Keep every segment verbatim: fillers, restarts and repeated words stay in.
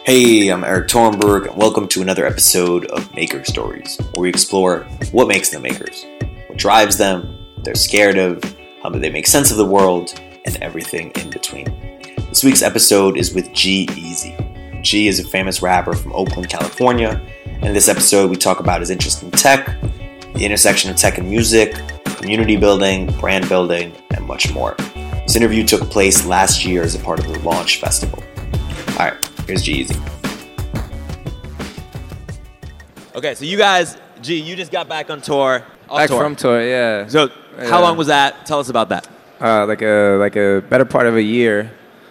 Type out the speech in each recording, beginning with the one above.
Hey, I'm Eric Torenberg, and welcome to another episode of Maker Stories, where we explore what makes them makers, what drives them, what they're scared of, how they make sense of the world, and everything in between. This week's episode is with G-Eazy. G is a famous rapper from Oakland, California, and in this episode we talk about his interest in tech, the intersection of tech and music, community building, brand building, and much more. This interview took place last year as a part of the Launch Festival. Alright, here's G-Eazy. Okay, so you guys, G, you just got back on tour. Off Back tour. from tour, yeah. So yeah. how long was that? Tell us about that. Uh, like a like a better part of a year.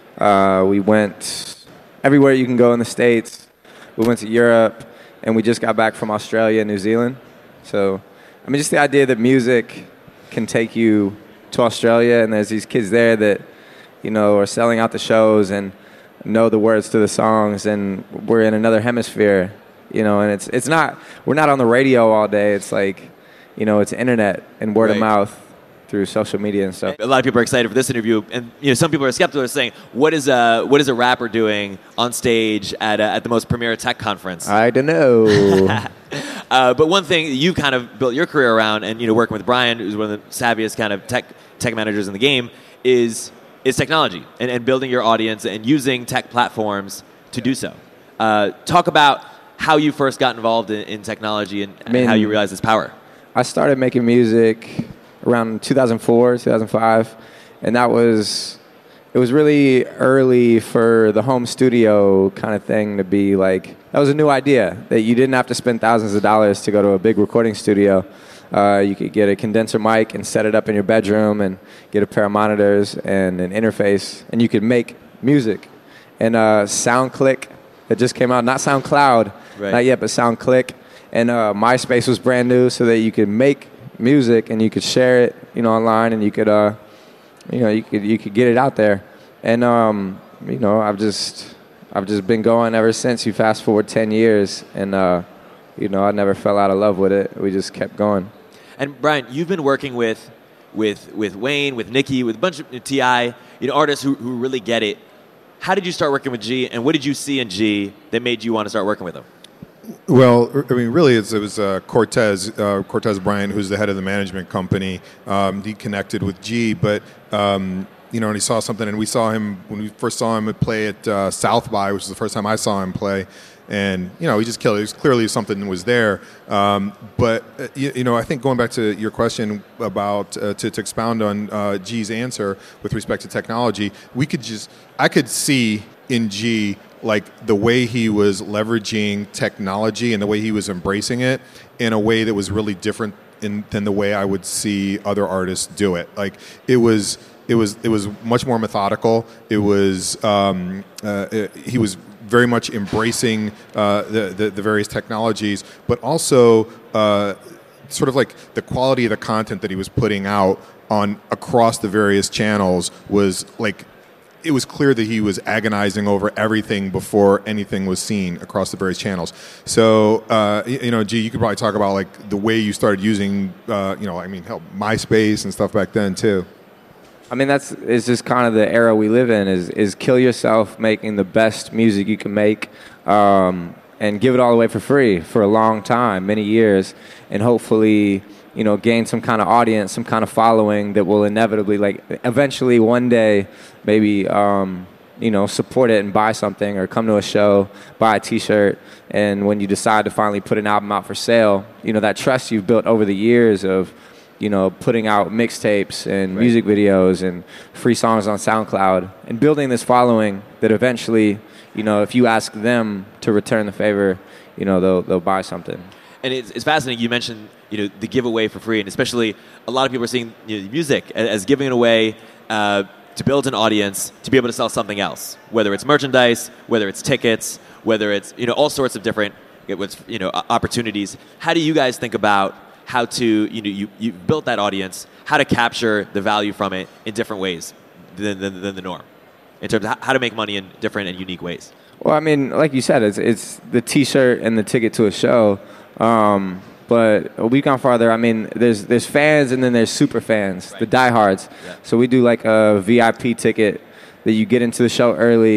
Uh, we went everywhere you can go in the States. We went to Europe, and we just got back from Australia and New Zealand. So, I mean, just the idea that music can take you to Australia, and there's these kids there that, you know, are selling out the shows and know the words to the songs, and we're in another hemisphere, you know, and it's it's not, we're not on the radio all day. It's like, you know, it's internet and word Right. of mouth through social media and stuff. A lot of people are excited for this interview, and you know, some people are skeptical. They're saying, "What is a what is a rapper doing on stage at a, at the most premier tech conference?" I don't know. uh, but one thing that you've kind of built your career around, and you know, working with Brian, who's one of the savviest kind of tech tech managers in the game, is is technology and, and building your audience and using tech platforms to do so. Uh, talk about how you first got involved in, in technology and, and I mean, how you realized its power. I started making music around two thousand four, two thousand five, and that was, it was really early for the home studio kind of thing to be like, that was a new idea, that you didn't have to spend thousands of dollars to go to a big recording studio. Uh, you could get a condenser mic and set it up in your bedroom and get a pair of monitors and an interface, and you could make music. And uh, SoundClick, that just came out, not SoundCloud, Right. not yet, but SoundClick. And uh, MySpace was brand new, so that you could make music and you could share it, you know, online, and you could, uh, you know, you could you could get it out there. And um, you know, I've just I've just been going ever since. You fast forward ten years, and uh, you know, I never fell out of love with it. We just kept going. And Brian, you've been working with with with Wayne, with Nicki, with a bunch of T I, you know, artists who who really get it. How did you start working with G, and what did you see in G that made you want to start working with him? Well, I mean, really, it's, it was uh, Cortez, uh, Cortez Bryant, who's the head of the management company. Um, he connected with G, but um, you know, and he saw something, and we saw him when we first saw him play at uh, South by, which was the first time I saw him play. And you know, he just killed it. It was clearly something was there. Um, but uh, you, you know, I think going back to your question about uh, to, to expound on uh, G's answer with respect to technology, we could just I could see in G like the way he was leveraging technology and the way he was embracing it in a way that was really different in, than the way I would see other artists do it. Like it was, it was, it was much more methodical. It was, um, uh, it, he was very much embracing uh, the, the the various technologies, but also uh, sort of like the quality of the content that he was putting out on across the various channels was like. It was clear that he was agonizing over everything before anything was seen across the various channels. So, uh, you know, G, you could probably talk about like the way you started using, uh, you know, I mean, hell, MySpace and stuff back then too. I mean, that's it's just kind of the era we live in. Is is kill yourself making the best music you can make, um, and give it all away for free for a long time, many years, and hopefully, you know, gain some kind of audience, some kind of following that will inevitably, like, eventually one day, maybe, um, you know, support it and buy something or come to a show, buy a T-shirt, and when you decide to finally put an album out for sale, you know, that trust you've built over the years of, you know, putting out mixtapes and Right. music videos and free songs on SoundCloud and building this following that eventually, you know, if you ask them to return the favor, you know, they'll they'll buy something. And it's, it's fascinating. You mentioned, you know, the giveaway for free, and especially a lot of people are seeing, you know, music as, as giving it away uh, to build an audience to be able to sell something else, whether it's merchandise, whether it's tickets, whether it's, you know, all sorts of different, you know, opportunities. How do you guys think about how to, you know, you you built that audience, how to capture the value from it in different ways than than, than the norm, in terms of how to make money in different and unique ways? Well, I mean, like you said, it's it's the T-shirt and the ticket to a show. Um, but we've gone farther. I mean, there's there's fans and then there's super fans, Right. the diehards. Yeah. So we do like a V I P ticket that you get into the show early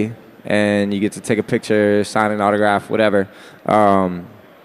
and you get to take a picture, sign an autograph, whatever. Um,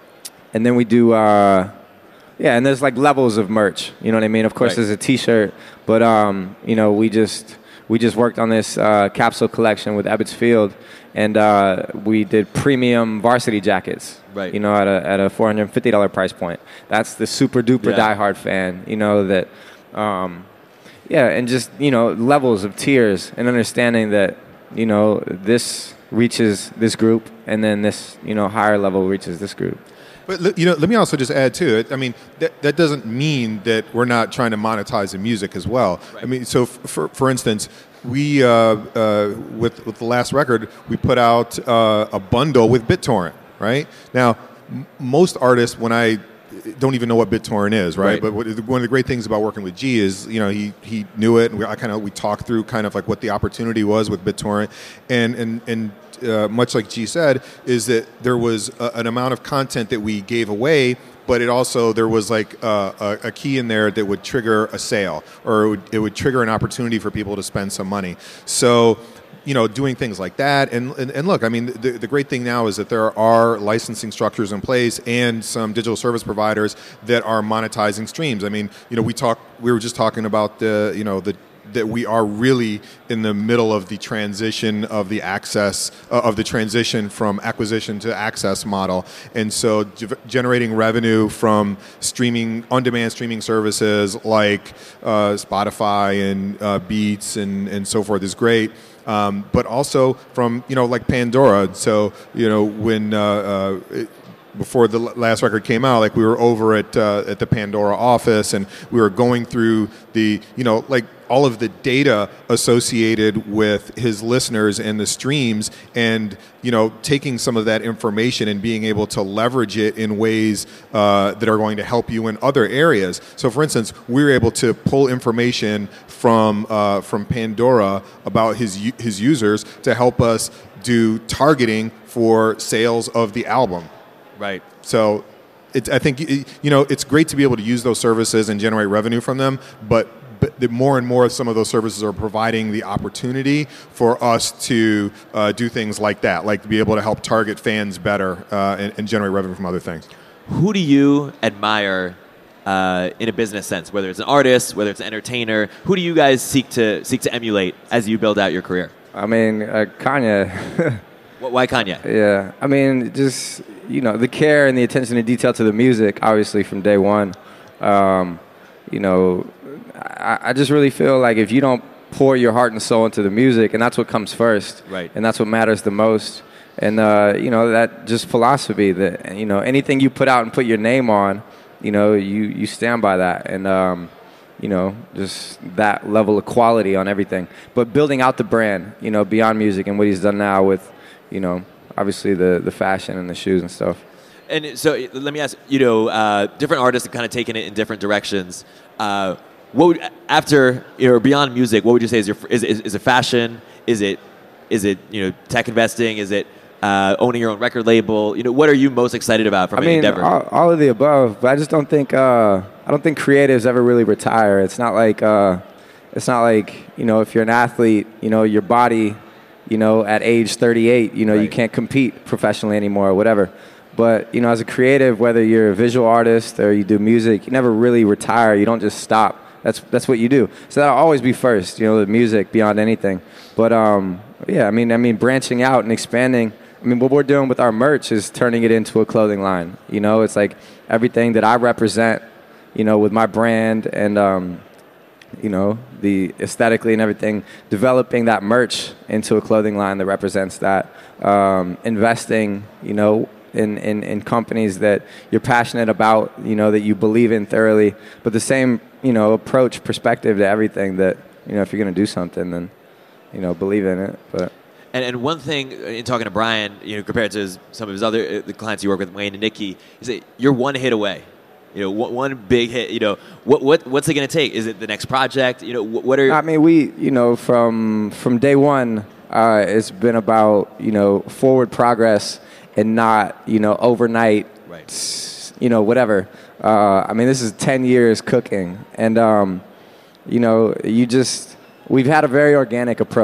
and then we do, uh, yeah, and there's like levels of merch. You know what I mean? Of course, Right. there's a T-shirt, but um, you know, we just we just worked on this uh, capsule collection with Ebbets Field, and uh, we did premium varsity jackets. Right. You know, at a at a four hundred fifty dollars price point. That's the super duper Yeah. diehard fan. You know that. Um, Yeah, and just, you know, levels of tiers and understanding that, you know, this reaches this group and then this, you know, higher level reaches this group. But le- you know, let me also just add to it. I mean, that that doesn't mean that we're not trying to monetize the music as well. Right. I mean, so f- for for instance, we uh, uh, with with the last record, we put out uh, a bundle with BitTorrent. Right now, m- most artists, when I don't even know what BitTorrent is, right? Right. But what, one of the great things about working with G is, you know, he he knew it, and we, I kind of we talked through kind of like what the opportunity was with BitTorrent, and and and uh, much like G said, is that there was a, an amount of content that we gave away, but it also there was like uh, a, a key in there that would trigger a sale, or it would, it would trigger an opportunity for people to spend some money. So, you know, doing things like that. And, and, and look, I mean, the, the great thing now is that there are licensing structures in place and some digital service providers that are monetizing streams. I mean, you know, we talk, we were just talking about the, you know, the, that we are really in the middle of the transition of the access, uh, of the transition from acquisition to access model. And so ge- generating revenue from streaming, on-demand streaming services like uh, Spotify and uh, Beats and, and so forth is great. Um, but also from, you know, like Pandora. So, you know, when uh, uh, it, before the last record came out, like we were over at uh, at the Pandora office, and we were going through the, you know, like all of the data associated with his listeners and the streams, and, you know, taking some of that information and being able to leverage it in ways uh, that are going to help you in other areas. So, for instance, we were able to pull information from uh, from Pandora about his u- his users to help us do targeting for sales of the album. Right. So, it, I think, you know, it's great to be able to use those services and generate revenue from them, but, but the more and more some of those services are providing the opportunity for us to uh, do things like that, like to be able to help target fans better uh, and, and generate revenue from other things. Who do you admire uh, in a business sense? Whether it's an artist, whether it's an entertainer, who do you guys seek to seek to emulate as you build out your career? I mean, uh, Kanye. Why Kanye? Yeah, I mean, just, you know, the care and the attention to detail to the music, obviously from day one. Um, you know, I, I just really feel like if you don't pour your heart and soul into the music, and that's what comes first, Right. and that's what matters the most. And uh, you know, that just philosophy that, you know, anything you put out and put your name on, you know, you you stand by that, and um, you know, just that level of quality on everything. But building out the brand, you know, beyond music and what he's done now with, you know, obviously the, the fashion and the shoes and stuff. And so let me ask, you know, uh, different artists have kind of taken it in different directions. Uh, what would, after, you know, beyond music, what would you say is your is, is, is it fashion? Is it is it you know tech investing? Is it uh, owning your own record label? You know, what are you most excited about from I an mean, endeavor? all, all of the above, but I just don't think uh, I don't think creatives ever really retire. It's not like uh, it's not like, you know, if you're an athlete, you know, your body, you know, at age thirty-eight, you know, Right. you can't compete professionally anymore or whatever. But, you know, as a creative, whether you're a visual artist or you do music, you never really retire. You don't just stop. That's that's what you do. So that'll always be first, you know, the music beyond anything. But um, yeah, I mean, I mean, branching out and expanding. I mean, what we're doing with our merch is turning it into a clothing line. You know, it's like everything that I represent, you know, with my brand and, um, you know, the aesthetically and everything, developing that merch into a clothing line that represents that. Um, investing, you know, in, in, in companies that you're passionate about, you know, that you believe in thoroughly, but the same, you know, approach, perspective to everything that, you know, if you're going to do something, then, you know, believe in it. But And, and one thing in talking to Brian, you know, compared to his, some of his other uh, the clients you work with, Wayne and Nikki, is that you're one hit away. You know, one, one big hit. You know, what what what's it going to take? Is it the next project? You know, what, what are? I mean, we, you know, from from day one, uh, it's been about, you know, forward progress and not, you know, overnight, Right. s- you know, whatever. Uh, I mean, this is ten years cooking, and um, you know, you just we've had a very organic approach.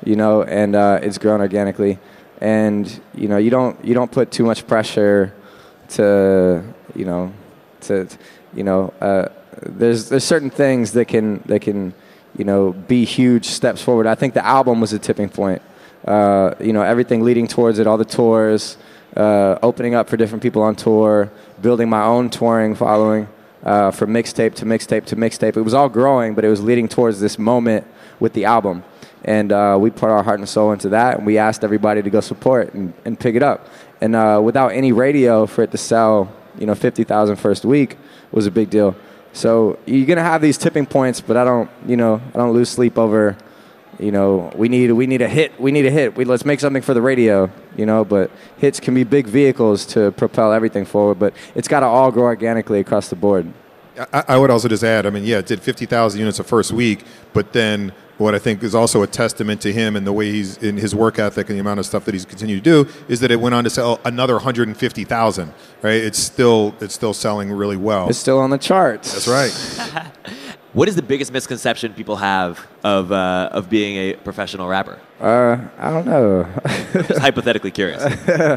you know, and uh, it's grown organically. And you know, you don't you don't put too much pressure to you know to you know uh, there's there's certain things that can that can you know be huge steps forward. I think the album was a tipping point. Uh, you know, everything leading towards it, all the tours, uh, opening up for different people on tour, building my own touring following uh, from mixtape to mixtape to mixtape. It was all growing, but it was leading towards this moment with the album. And uh, we put our heart and soul into that, and we asked everybody to go support and, and pick it up. And uh, without any radio, for it to sell, you know, fifty thousand first week was a big deal. So you're gonna have these tipping points, but I don't, you know, I don't lose sleep over, you know, we need we need a hit, we need a hit. We let's make something for the radio, you know. But hits can be big vehicles to propel everything forward. But it's got to all grow organically across the board. I, I would also just add, I mean, yeah, it did fifty thousand units the first week, but then what I think is also a testament to him and the way he's in his work ethic and the amount of stuff that he's continued to do is that it went on to sell another one hundred fifty thousand, right? It's still it's still selling really well. It's still on the charts. That's right. What is the biggest misconception people have of uh, of being a professional rapper? Uh, I don't know. Just hypothetically curious. uh,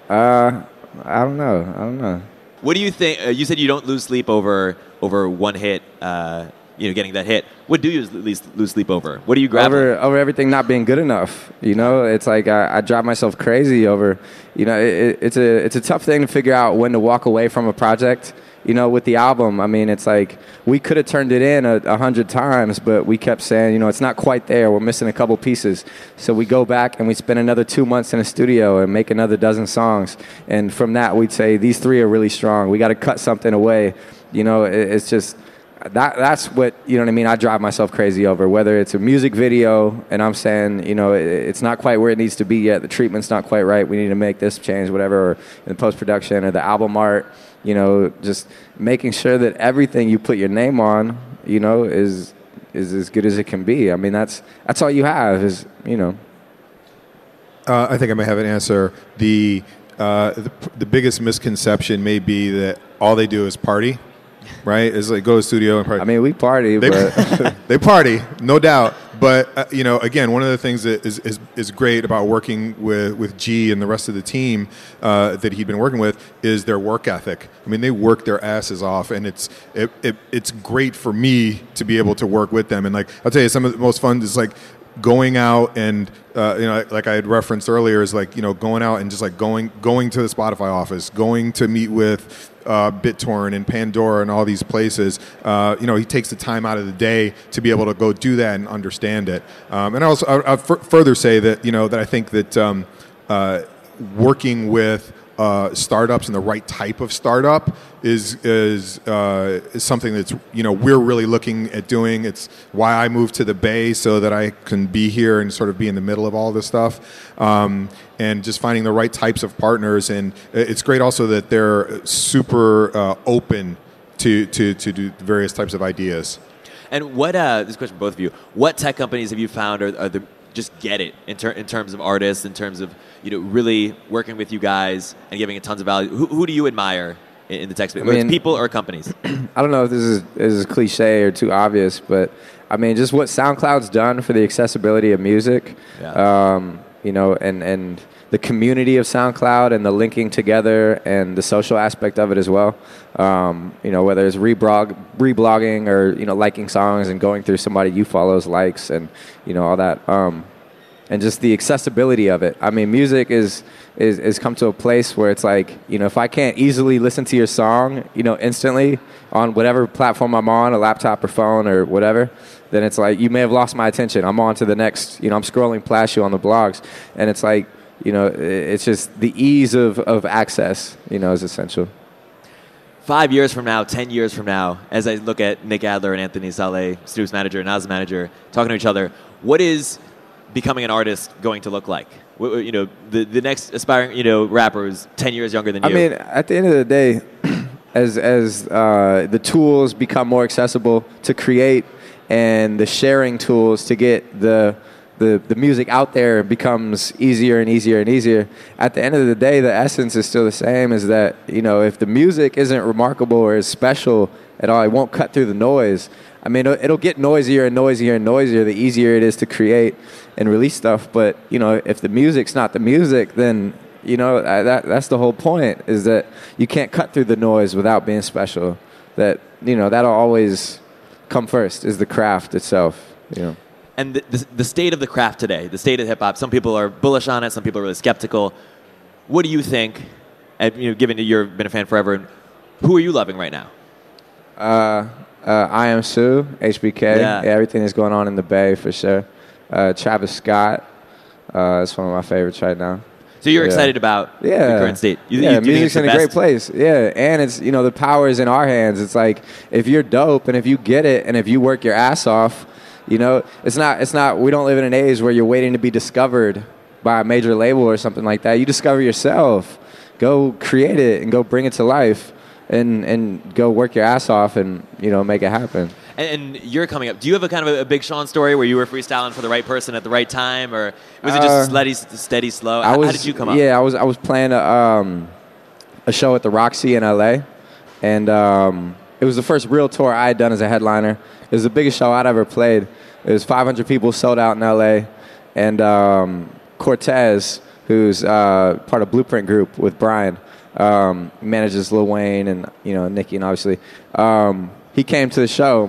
I don't know. I don't know. What do you think? Uh, you said you don't lose sleep over over one hit. Uh, you know, getting that hit. What do you lose, lose sleep over? What do you grab over over everything not being good enough? You know, it's like I, I drive myself crazy over. You know, it, it's a it's a tough thing to figure out when to walk away from a project. You know, with the album, I mean, it's like we could have turned it in a, a hundred times, but we kept saying, you know, it's not quite there. We're missing a couple pieces. So we go back and we spend another two months in a studio and make another dozen songs. And from that, we'd say these three are really strong. We got to cut something away. You know, it, it's just that that's what, you know what I mean, I drive myself crazy over, whether it's a music video and I'm saying, you know, it, it's not quite where it needs to be yet. The treatment's not quite right. We need to make this change, whatever, or in post-production or the album art. You know, just making sure that everything you put your name on, you know, is is as good as it can be. I mean, that's that's all you have is, you know. Uh, I think I may have an answer. The, uh, the the biggest misconception may be that all they do is party, right? It's like go to the studio and party. I mean, we party, they, but they party, no doubt. But uh, you know, again, one of the things that is, is, is great about working with, with G and the rest of the team uh, that he'd been working with is their work ethic. I mean, they work their asses off, and it's it, it it's great for me to be able to work with them. And like I'll tell you, some of the most fun is like going out and uh, you know, like I had referenced earlier, is like, you know, going out and just like going going to the Spotify office, going to meet with uh, BitTorrent and Pandora and all these places. Uh, you know, he takes the time out of the day to be able to go do that and understand it. Um, and I also I'll, I'll f- further say that, you know, that I think that um, uh, working with Uh, startups and the right type of startup is is uh, is something that's, you know, we're really looking at doing. It's why I moved to the Bay, so that I can be here and sort of be in the middle of all this stuff, um, and just finding the right types of partners. And it's great also that they're super uh, open to, to to do various types of ideas. And what uh, this question for both of you? What tech companies have you found are, are the just get it in, ter- in terms of artists, in terms of, you know, really working with you guys and giving it tons of value? Who, who do you admire in, in the tech space? Whether it's people or companies? I don't know if this is, this is cliche or too obvious, but I mean, just what SoundCloud's done for the accessibility of music, yeah. um, you know, and, and the community of SoundCloud and the linking together and the social aspect of it as well. Um, you know, whether it's reblog, reblogging or, you know, liking songs and going through somebody you follow's likes and, you know, all that. Um, and just the accessibility of it. I mean, music is, is, is come to a place where it's like, you know, if I can't easily listen to your song, you know, instantly on whatever platform I'm on, a laptop or phone or whatever, then it's like, you may have lost my attention. I'm on to the next, you know, I'm scrolling past you on the blogs. And it's like, you know, it's just the ease of, of access, you know, is essential. Five years from now, ten years from now, as I look at Nick Adler and Anthony Saleh, Snoop's manager and Nas' manager, talking to each other, what is becoming an artist going to look like? You know, the, the next aspiring, you know, rapper is ten years younger than you. I mean, at the end of the day, as as uh, the tools become more accessible to create and the sharing tools to get the the, the music out there becomes easier and easier and easier. At the end of the day, the essence is still the same, is that, you know, if the music isn't remarkable or is special at all, it won't cut through the noise. I mean, it'll, it'll get noisier and noisier and noisier the easier it is to create and release stuff. But, you know, if the music's not the music, then, you know, that that's the whole point, is that you can't cut through the noise without being special. That, you know, that'll always come first, is the craft itself, you know. And the, the, the state of the craft today, the state of hip-hop, some people are bullish on it, some people are really skeptical. What do you think, and, you know, given that you've been a fan forever, who are you loving right now? Uh, uh, I Am Sue, H B K, Yeah. yeah, everything that's going on in the Bay, for sure. Uh, Travis Scott, uh, that's one of my favorites right now. So you're Yeah. excited about Yeah. the current state? You, yeah, you, you think it's music's the in a best? great place. Yeah, and it's, you know, the power is in our hands. It's like, if you're dope and if you get it and if you work your ass off, you know, it's not, it's not, we don't live in an age where you're waiting to be discovered by a major label or something like that. You discover yourself. Go create it and go bring it to life and, and go work your ass off and, you know, make it happen. And, and you're coming up. Do you have a kind of a, a Big Sean story where you were freestyling for the right person at the right time, or was it just Uh, steady, steady, slow? I How, was, how did you come up? Yeah, I was I was playing a, um, a show at the Roxy in L A, and um, it was the first real tour I had done as a headliner. It was the biggest show I'd ever played. It was five hundred people sold out in L A, and um, Cortez, who's uh, part of Blueprint Group with Brian, um, manages Lil Wayne and, you know, Nicki, and obviously um, he came to the show,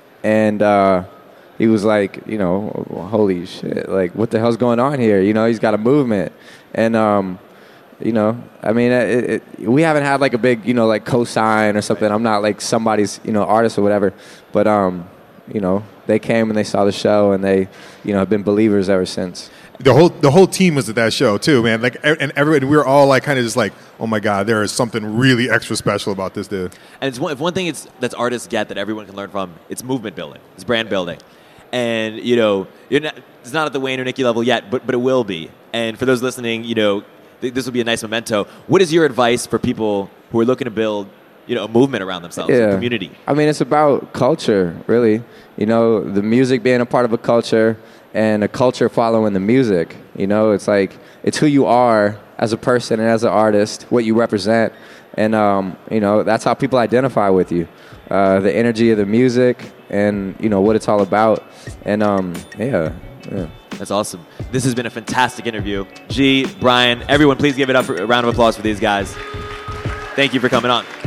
and uh, he was like, you know, holy shit, like, what the hell's going on here? You know, he's got a movement, and um, you know, I mean, it, it, we haven't had like a big, you know, like cosign or something. I'm not like somebody's, you know, artist or whatever, but um, you know, they came and they saw the show, and they, you know, have been believers ever since. The whole the whole team was at that show too, man. Like, and everybody, we were all like, kind of just like, oh my god, there is something really extra special about this dude. And it's one, if one thing it's, that's artists get that everyone can learn from, it's movement building, it's brand building. And, you know, you're not, it's not at the Wayne or Nicki level yet, but but it will be. And for those listening, you know, th- this will be a nice memento. What is your advice for people who are looking to build, you know, a movement around themselves, a community? I mean, it's about culture, really. You know, the music being a part of a culture, and a culture following the music. You know, it's like, it's who you are as a person and as an artist, what you represent, and um, you know, that's how people identify with you. Uh, the energy of the music, and, you know, what it's all about. And um, yeah, yeah. That's awesome. This has been a fantastic interview. G, Brian, everyone, please give it up for a round of applause for these guys. Thank you for coming on.